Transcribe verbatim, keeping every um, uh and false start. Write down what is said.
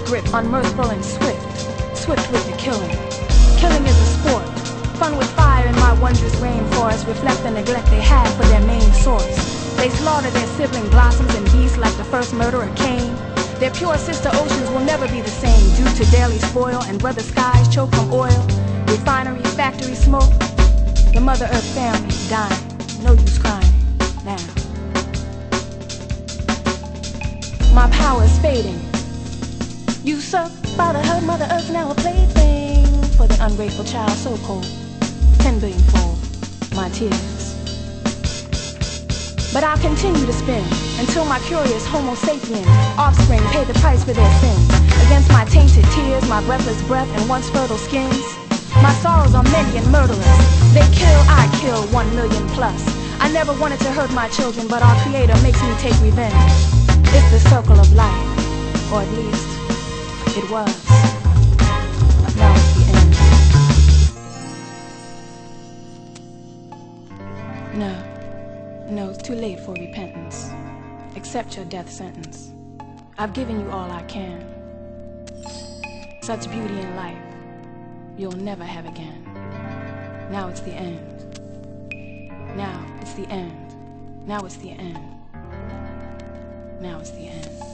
grip, unmerciful and swift, swift with the killing. Killing is a sport, fun with fire in my wondrous rainforest, reflect the neglect they had for their main source. They slaughter their sibling blossoms and beasts like the first murderer Cain. Their pure sister oceans will never be the same due to daily spoil and brother skies choke from oil, refinery, factory smoke. The Mother Earth family dying, no use crying now. My power is fading. Usurped by the hurt Mother Earth, now a plaything for the ungrateful child so cold. Ten billion fold my tears. But I'll continue to spin until my curious Homo sapien offspring pay the price for their sins. Against my tainted tears, my breathless breath, and once fertile skins. My sorrows are many and murderous. They kill, I kill, one million plus. I never wanted to hurt my children, but our Creator makes me take revenge. It's the circle of life, or at least it was. Now it's the end. No, no, it's too late for repentance. Accept your death sentence. I've given you all I can. Such beauty in life you'll never have again. Now it's the end. Now it's the end. Now it's the end. Now it's the end.